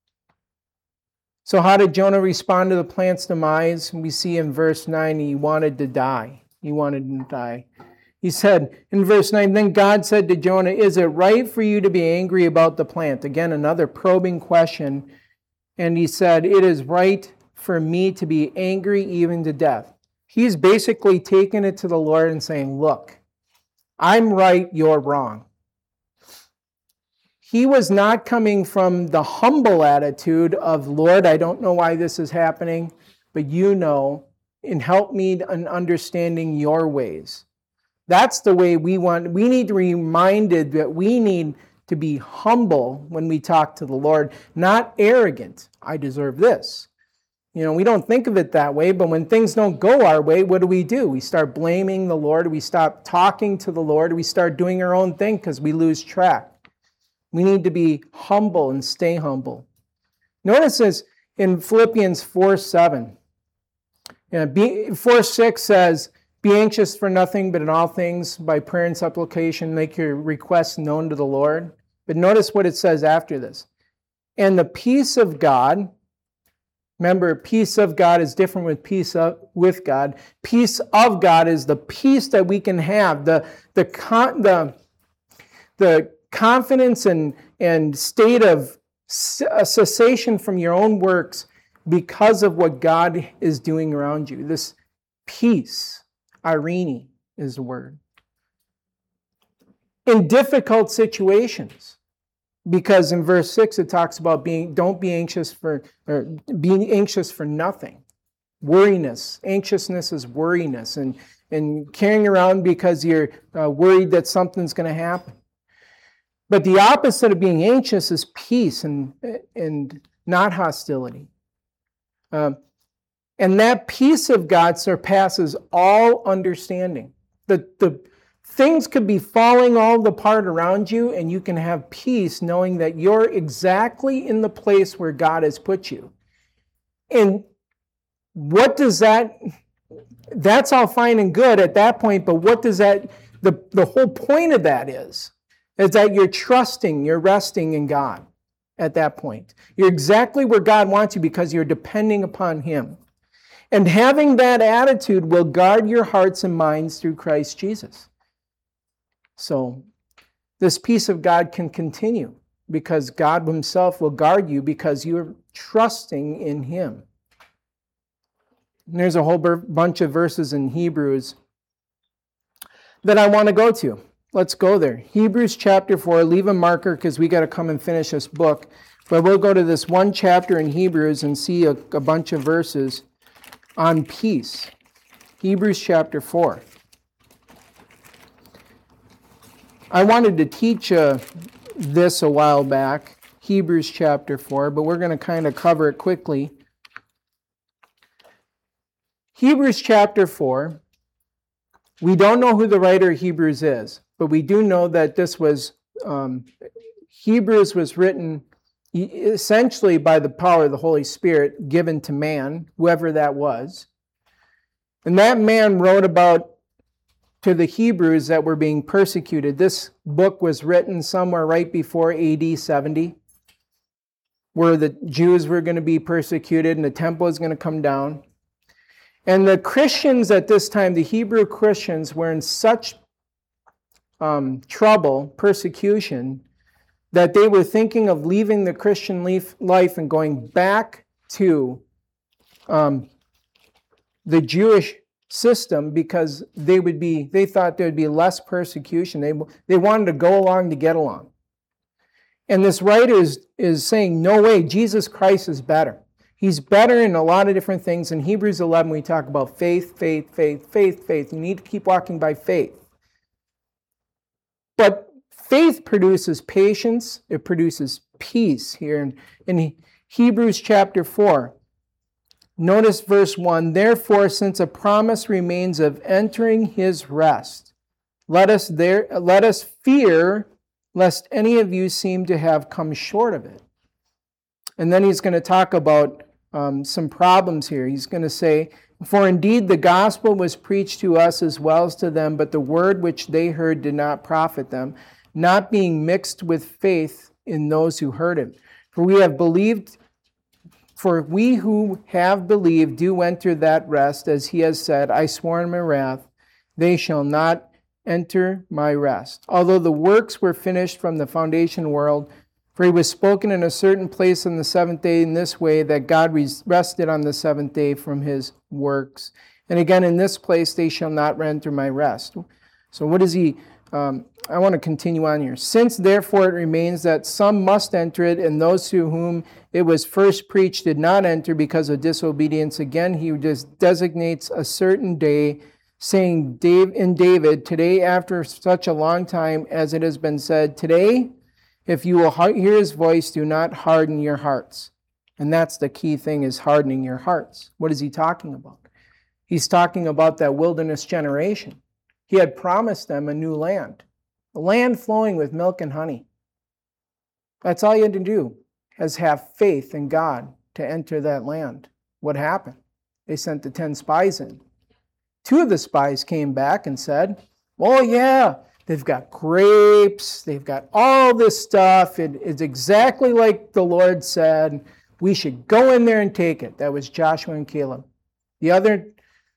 So how did Jonah respond to the plant's demise? We see in verse nine, he wanted to die. He wanted to die. He said in verse nine, then God said to Jonah, "Is it right for you to be angry about the plant?" Again, another probing question. And he said, "It is right for me to be angry even to death." He's basically taking it to the Lord and saying, look, I'm right, you're wrong. He was not coming from the humble attitude of, Lord, I don't know why this is happening, but you know, and help me in understanding your ways. That's the way we want. We need to be reminded that we need to be humble when we talk to the Lord, not arrogant. I deserve this. You know, we don't think of it that way, but when things don't go our way, what do we do? We start blaming the Lord. We stop talking to the Lord. We start doing our own thing because we lose track. We need to be humble and stay humble. Notice this in Philippians four seven. You know, be, four six says, "Be anxious for nothing, but in all things, by prayer and supplication, make your requests known to the Lord." But notice what it says after this. "And the peace of God," remember, peace of God is different with peace of, with God. Peace of God is the peace that we can have, the, the, con, the, the confidence and, and state of cessation from your own works because of what God is doing around you. This peace, irene is the word. In difficult situations, because in verse six it talks about being, don't be anxious for, or being anxious for nothing. Worriness, anxiousness is worriness, and, and carrying around because you're uh, worried that something's going to happen. But the opposite of being anxious is peace and, and not hostility. Um, and that peace of God surpasses all understanding. The, the things could be falling all apart around you, and you can have peace knowing that you're exactly in the place where God has put you. And what does that, that's all fine and good at that point, but what does that, the, the whole point of that is, is that you're trusting, you're resting in God at that point. You're exactly where God wants you because you're depending upon Him. And having that attitude will guard your hearts and minds through Christ Jesus. So this peace of God can continue because God Himself will guard you because you're trusting in Him. And there's a whole bunch of verses in Hebrews that I want to go to. Let's go there. Hebrews chapter four. Leave a marker because we got to come and finish this book. But we'll go to this one chapter in Hebrews and see a, a bunch of verses on peace. Hebrews chapter four. I wanted to teach uh, this a while back, Hebrews chapter four, but we're going to kind of cover it quickly. Hebrews chapter four, we don't know who the writer of Hebrews is, but we do know that this was, um, Hebrews was written essentially by the power of the Holy Spirit given to man, whoever that was. And that man wrote about to the Hebrews that were being persecuted. This book was written somewhere right before A D seventy, where the Jews were going to be persecuted and the temple was going to come down. And the Christians at this time, the Hebrew Christians, were in such um, trouble, persecution, that they were thinking of leaving the Christian life and going back to um, the Jewish system because they would be, they thought there would be less persecution. They, they wanted to go along to get along. And this writer is, is saying, no way, Jesus Christ is better. He's better in a lot of different things. In Hebrews eleven, we talk about faith, faith, faith, faith, faith. You need to keep walking by faith. But faith produces patience. It produces peace here in, in Hebrews chapter four. Notice verse one, therefore, since a promise remains of entering his rest, let us there let us fear lest any of you seem to have come short of it. And then he's going to talk about um, some problems here. He's going to say, for indeed the gospel was preached to us as well as to them, but the word which they heard did not profit them, not being mixed with faith in those who heard it. For we have believed, for we who have believed do enter that rest, as he has said, I swore in my wrath, they shall not enter my rest. Although the works were finished from the foundation world, for he was spoken in a certain place on the seventh day in this way, that God rested on the seventh day from his works. And again, in this place they shall not enter my rest. So what is he... Um, I want to continue on here. Since therefore it remains that some must enter it, and those to whom it was first preached did not enter because of disobedience, again he just designates a certain day, saying in David, today after such a long time as it has been said, today if you will hear his voice, do not harden your hearts. And that's the key thing, is hardening your hearts. What is he talking about? He's talking about that wilderness generation. He had promised them a new land, a land flowing with milk and honey. That's all you had to do, is have faith in God to enter that land. What happened? They sent the ten spies in. Two of the spies came back and said, oh yeah, they've got grapes, they've got all this stuff, it, it's exactly like the Lord said, we should go in there and take it. That was Joshua and Caleb. The other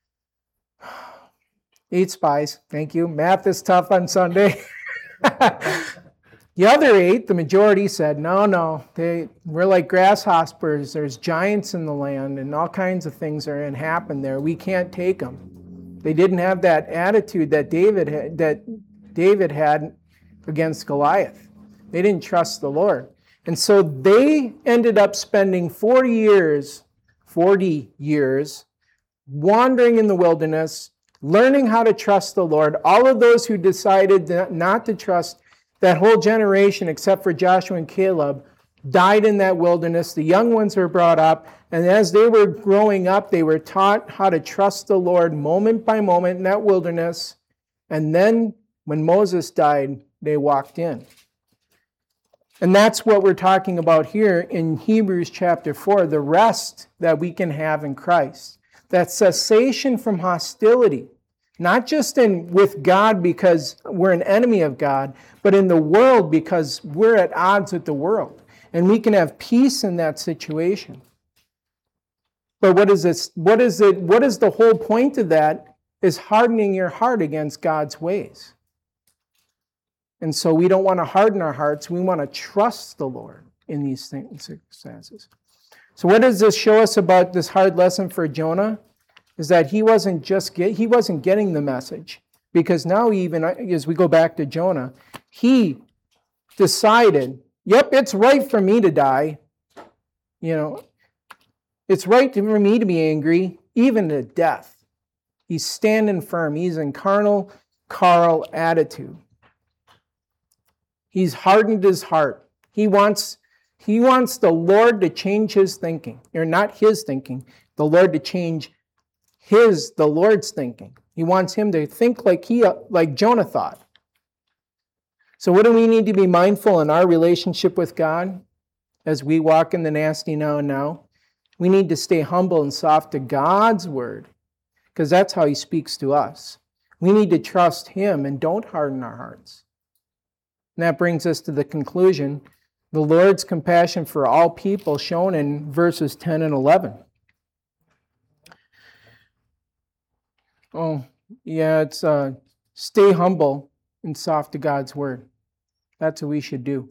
eight spies, thank you. Math is tough on Sunday. The other eight, the majority, said, no, no, they, we're like grasshoppers. There's giants in the land, and all kinds of things are going to happen there. We can't take them. They didn't have that attitude that David had, that David had against Goliath. They didn't trust the Lord. And so they ended up spending forty years, forty years, wandering in the wilderness, learning how to trust the Lord. All of those who decided not to trust, that whole generation, except for Joshua and Caleb, died in that wilderness. The young ones were brought up, and as they were growing up, they were taught how to trust the Lord moment by moment in that wilderness. And then when Moses died, they walked in. And that's what we're talking about here in Hebrews chapter four, the rest that we can have in Christ. That cessation from hostility, not just in with God because we're an enemy of God, but in the world because we're at odds with the world. And we can have peace in that situation. But what is this? What is it? What is the whole point of that? Is hardening your heart against God's ways. And so we don't want to harden our hearts. We want to trust the Lord in these circumstances. So what does this show us about this hard lesson for Jonah? Is that he wasn't just get, he wasn't getting the message. Because now even as we go back to Jonah, he decided, yep, it's right for me to die. You know, it's right for me to be angry, even to death. He's standing firm. He's in carnal, carnal attitude. He's hardened his heart. He wants, he wants the Lord to change his thinking. Or not his thinking, the Lord to change his, the Lord's thinking. He wants him to think like he, like Jonah thought. So what do we need to be mindful in our relationship with God as we walk in the nasty now and now? We need to stay humble and soft to God's word, because that's how he speaks to us. We need to trust him and don't harden our hearts. And that brings us to the conclusion, the Lord's compassion for all people shown in verses ten and eleven. Oh, yeah, it's uh, stay humble and soft to God's word. That's what we should do.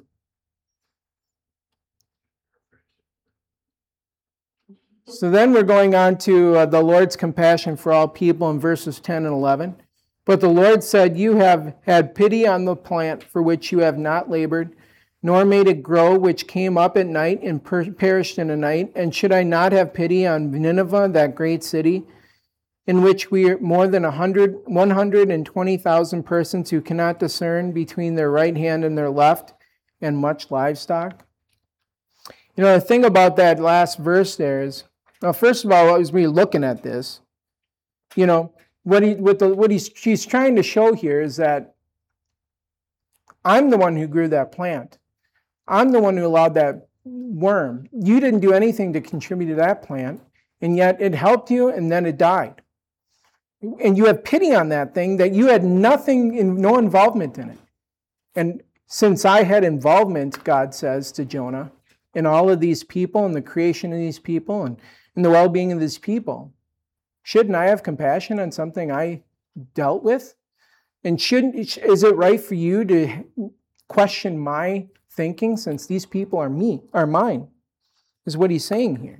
So then we're going on to uh, the Lord's compassion for all people in verses ten and eleven. But the Lord said, you have had pity on the plant for which you have not labored, nor made it grow, which came up at night and per- perished in a night. And should I not have pity on Nineveh, that great city, in which we are more than one hundred twenty thousand persons who cannot discern between their right hand and their left, and much livestock? You know, the thing about that last verse there is, well, first of all, as we're looking at this, you know, what he, what the, what he's, she's trying to show here is that I'm the one who grew that plant. I'm the one who allowed that worm. You didn't do anything to contribute to that plant, and yet it helped you, and then it died. And you have pity on that thing that you had nothing, in, no involvement in it. And since I had involvement, God says to Jonah, in all of these people, and the creation of these people, and in the well-being of these people, shouldn't I have compassion on something I dealt with? And shouldn't is it right for you to question my thinking, since these people are me, are mine? Is what he's saying here.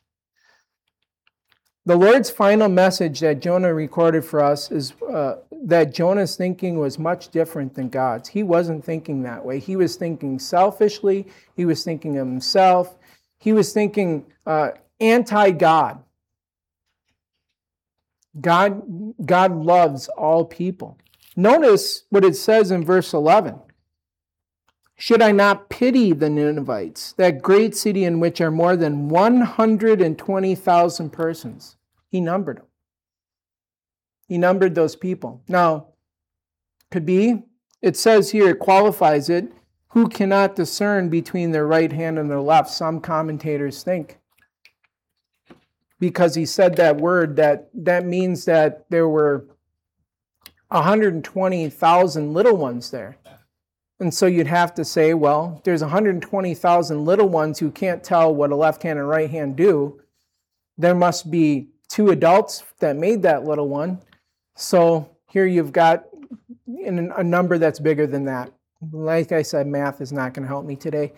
The Lord's final message that Jonah recorded for us is uh, that Jonah's thinking was much different than God's. He wasn't thinking that way. He was thinking selfishly. He was thinking of himself. He was thinking uh, anti-God. God, God loves all people. Notice what it says in verse eleven. Should I not pity the Ninevites, that great city in which are more than one hundred twenty thousand persons? He numbered them. He numbered those people. Now, could be, it says here, it qualifies it, who cannot discern between their right hand and their left. Some commentators think, because he said that word, that that means that there were one hundred twenty thousand little ones there. And so you'd have to say, well, there's one hundred twenty thousand little ones who can't tell what a left hand and right hand do. There must be two adults that made that little one. So here you've got a number that's bigger than that. Like I said, math is not going to help me today.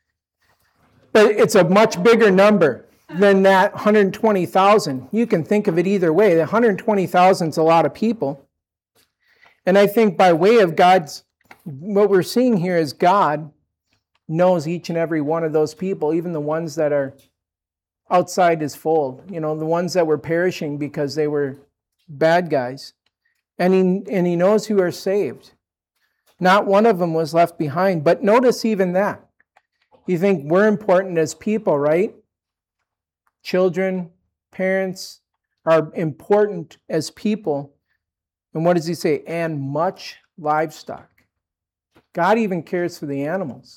But it's a much bigger number than that one hundred twenty thousand. You can think of it either way. The one hundred twenty thousand is a lot of people. And I think by way of God's, what we're seeing here is God knows each and every one of those people, even the ones that are outside his fold, you know, the ones that were perishing because they were bad guys. And he, and he knows who are saved. Not one of them was left behind. But notice even that. You think we're important as people, right? Children, parents are important as people. And what does he say? And much livestock. God even cares for the animals.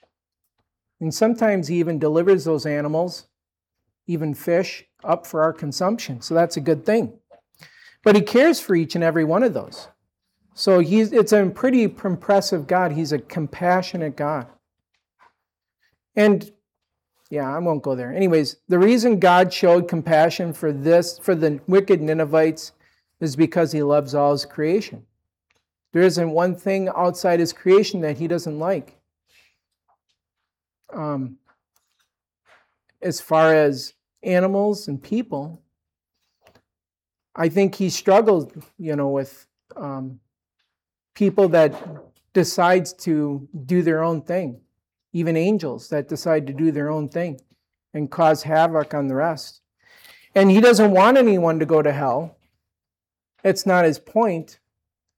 And sometimes he even delivers those animals, even fish, up for our consumption. So that's a good thing. But he cares for each and every one of those. So he's, it's a pretty impressive God. He's a compassionate God. And, yeah, I won't go there. Anyways, the reason God showed compassion for this, for the wicked Ninevites, is because he loves all his creation. There isn't one thing outside his creation that he doesn't like. Um, as far as animals and people, I think he struggled, you know, with um, people that decides to do their own thing. Even angels that decide to do their own thing and cause havoc on the rest. And he doesn't want anyone to go to hell. It's not his point.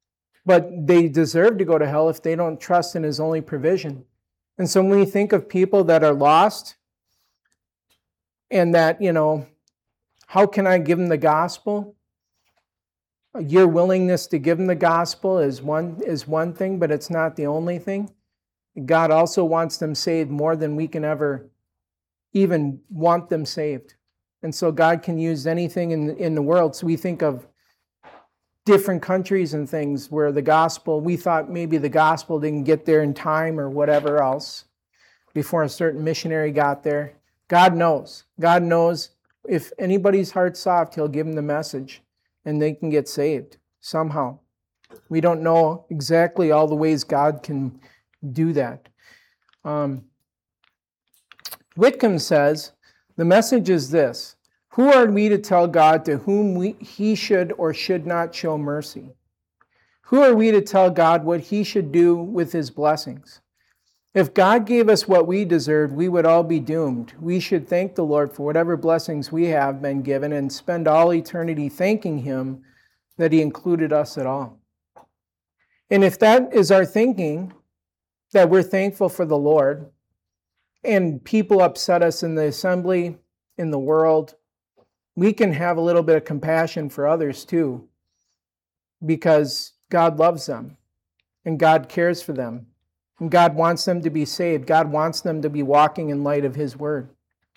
but they deserve to go to hell if they don't trust in his only provision. And so when we think of people that are lost and that, you know, how can I give them the gospel? Your willingness to give them the gospel is one, is one thing, but it's not the only thing. God also wants them saved more than we can ever even want them saved. And so God can use anything in, in the world. So we think of different countries and things where the gospel, we thought maybe the gospel didn't get there in time or whatever else before a certain missionary got there. God knows. God knows if anybody's heart's soft, he'll give them the message and they can get saved somehow. We don't know exactly all the ways God can do that. Um, Whitcomb says, the message is this: who are we to tell God to whom we, he should or should not show mercy? Who are we to tell God what he should do with his blessings? If God gave us what we deserved, we would all be doomed. We should thank the Lord for whatever blessings we have been given and spend all eternity thanking him that he included us at all. And if that is our thinking, that we're thankful for the Lord, and people upset us in the assembly, in the world, we can have a little bit of compassion for others too, because God loves them and God cares for them and God wants them to be saved. God wants them to be walking in light of his word.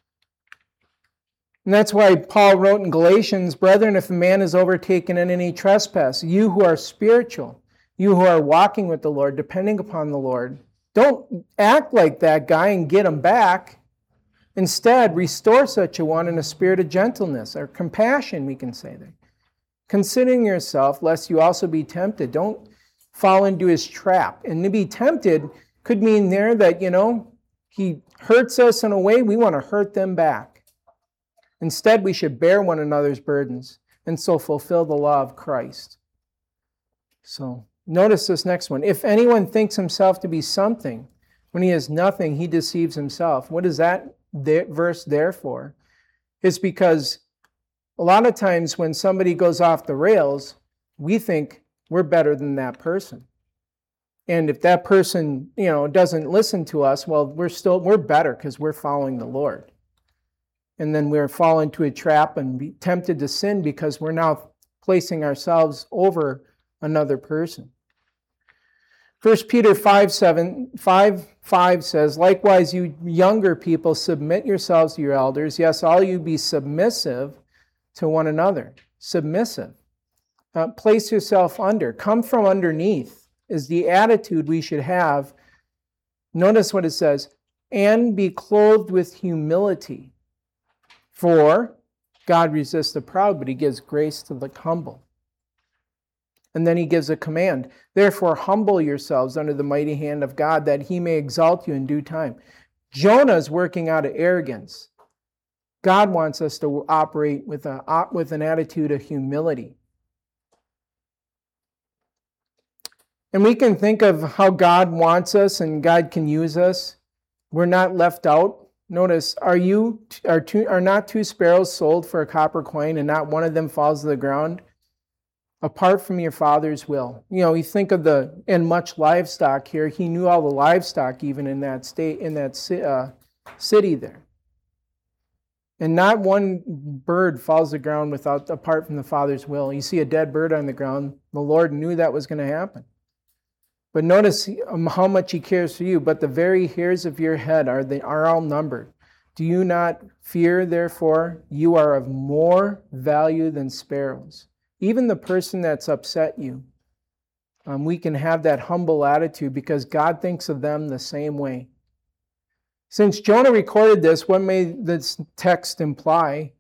And that's why Paul wrote in Galatians, brethren, if a man is overtaken in any trespass, you who are spiritual, you who are walking with the Lord, depending upon the Lord, don't act like that guy and get him back. Instead, restore such a one in a spirit of gentleness or compassion, we can say that. Considering yourself, lest you also be tempted. Don't fall into his trap. And to be tempted could mean there that, you know, he hurts us in a way, we want to hurt them back. Instead, we should bear one another's burdens and so fulfill the law of Christ. So, notice this next one. If anyone thinks himself to be something, when he is nothing, he deceives himself. What is that verse there for? It's because a lot of times when somebody goes off the rails, we think we're better than that person. And if that person, you know, doesn't listen to us, well, we're still, we're better because we're following the Lord. And then we're fall into a trap and be tempted to sin because we're now placing ourselves over another person. First Peter five, seven, five, five says, likewise, you younger people, submit yourselves to your elders. Yes, all you be submissive to one another. Submissive. Uh, place yourself under. Come from underneath is the attitude we should have. Notice what it says, and be clothed with humility. For God resists the proud, but he gives grace to the humble. And then he gives a command. Therefore, humble yourselves under the mighty hand of God, that he may exalt you in due time. Jonah is working out of arrogance. God wants us to operate with, a, with an attitude of humility. And we can think of how God wants us and God can use us. We're not left out. Notice, are you are two are not two sparrows sold for a copper coin, and not one of them falls to the ground? Apart from your Father's will. You know, you think of the, and much livestock here. He knew all the livestock even in that state, in that uh, city there. And not one bird falls to the ground without, apart from the Father's will. You see a dead bird on the ground, the Lord knew that was going to happen. But notice how much he cares for you. But the very hairs of your head are, they are all numbered. Do you not fear, therefore? You are of more value than sparrows. Even the person that's upset you, um, we can have that humble attitude because God thinks of them the same way. Since Jonah recorded this, what may this text imply?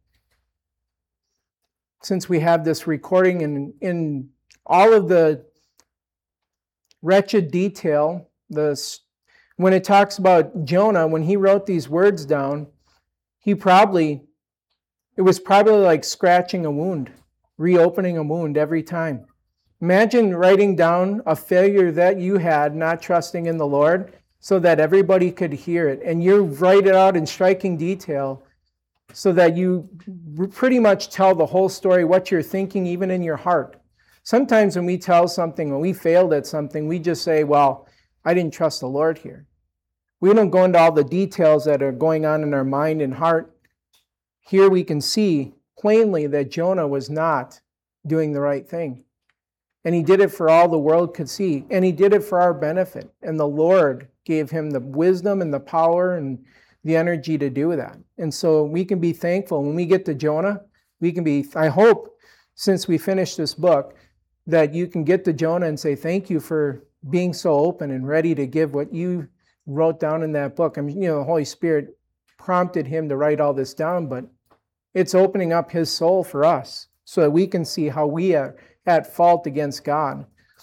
Since we have this recording in, in all of the wretched detail, the, when it talks about Jonah, when he wrote these words down, he probably, it was probably like scratching a wound. Reopening a wound every time. Imagine writing down a failure that you had, not trusting in the Lord, so that everybody could hear it. And you write it out in striking detail so that you pretty much tell the whole story, what you're thinking, even in your heart. Sometimes when we tell something, when we failed at something, we just say, well, I didn't trust the Lord here. We don't go into all the details that are going on in our mind and heart. Here we can see plainly that Jonah was not doing the right thing. And he did it for all the world could see. And he did it for our benefit. And the Lord gave him the wisdom and the power and the energy to do that. And so we can be thankful. When we get to Jonah, we can be, I hope, since we finished this book, that you can get to Jonah and say, thank you for being so open and ready to give what you wrote down in that book. I mean, you know, the Holy Spirit prompted him to write all this down, but it's opening up his soul for us so that we can see how we are at fault against God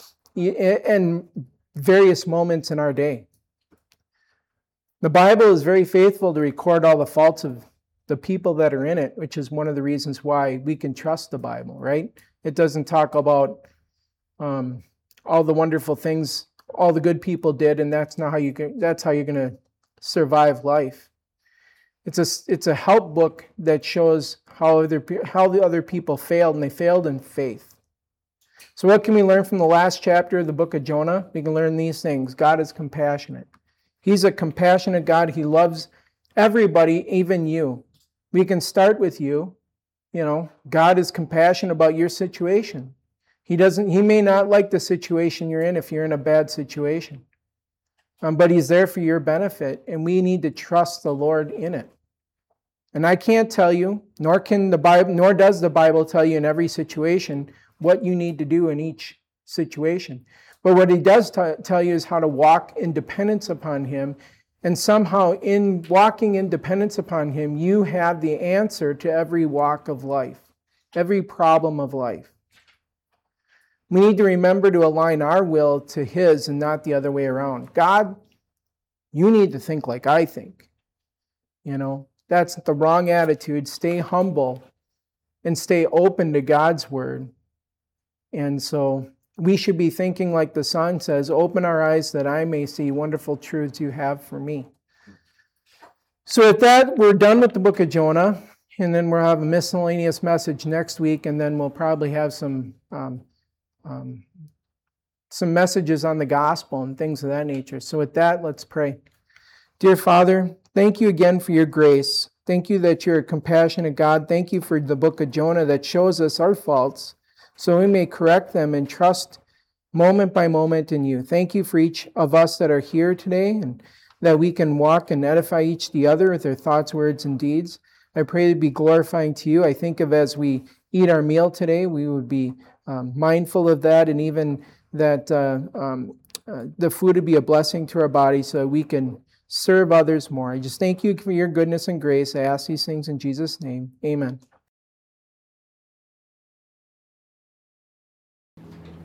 in various moments in our day. The Bible is very faithful to record all the faults of the people that are in it, which is one of the reasons why we can trust the Bible, right? It doesn't talk about um, all the wonderful things all the good people did, and that's not how you can, that's how you're going to survive life. It's a it's a help book that shows how other how the other people failed, and they failed in faith. So what can we learn from the last chapter of the book of Jonah? We can learn these things. God is compassionate. He's a compassionate God. He loves everybody, even you. We can start with you. You know, God is compassionate about your situation. He doesn't. He may not like the situation you're in if you're in a bad situation, um, but He's there for your benefit, and we need to trust the Lord in it. And I can't tell you, nor can the Bible, nor does the Bible tell you in every situation what you need to do in each situation. But what He does t- tell you is how to walk in dependence upon Him, and somehow in walking in dependence upon Him, you have the answer to every walk of life, every problem of life. We need to remember to align our will to His and not the other way around. God, you need to think like I think. You know, that's the wrong attitude. Stay humble and stay open to God's word. And so we should be thinking like the song says, open our eyes that I may see wonderful truths you have for me. So with that, we're done with the book of Jonah, and then we'll have a miscellaneous message next week, and then we'll probably have some um, Um, some messages on the gospel and things of that nature. So with that, let's pray. Dear Father, thank you again for your grace. Thank you that you're a compassionate God. Thank you for the book of Jonah that shows us our faults so we may correct them and trust moment by moment in you. Thank you for each of us that are here today and that we can walk and edify each the other with our thoughts, words, and deeds. I pray to be glorifying to you. I think of as we eat our meal today, we would be Um, mindful of that, and even that uh, um, uh, the food would be a blessing to our body so we can serve others more. I just thank you for your goodness and grace. I ask these things in Jesus' name. Amen.